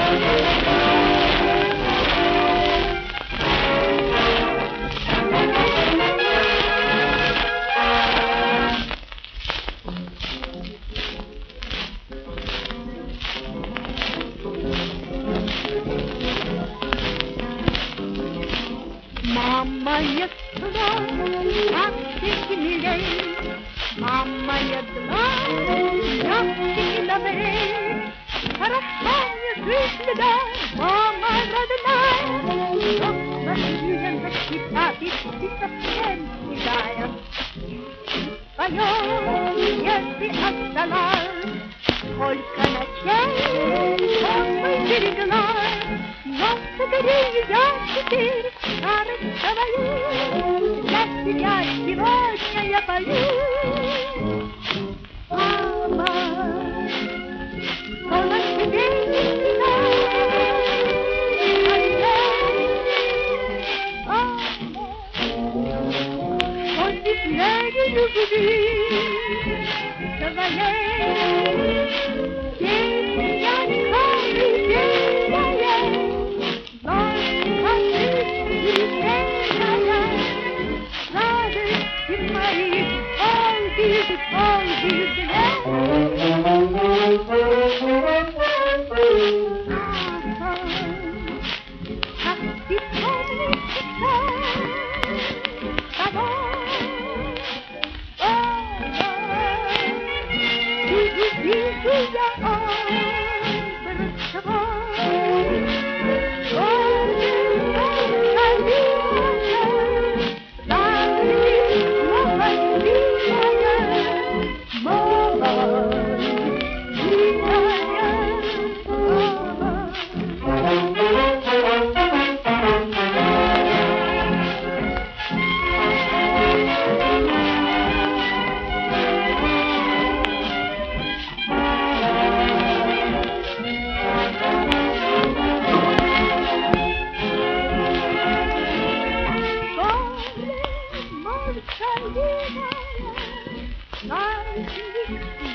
Мама едла, мальчики милей, мама едла, мальчики добрей. Хорошо мне жить, да, мама родная, но насилен воспитать ты совсем седая. Твое, если отдала, сколько ночей он берегла, но согрею я теперь старость свою, для тебя сегодня я пою. Мама, полно тебе не теплее любви твоей. Песня колыбельная, только ты сильная, радости моих полбеды как ты помнишь вижу я образ твой, Nice.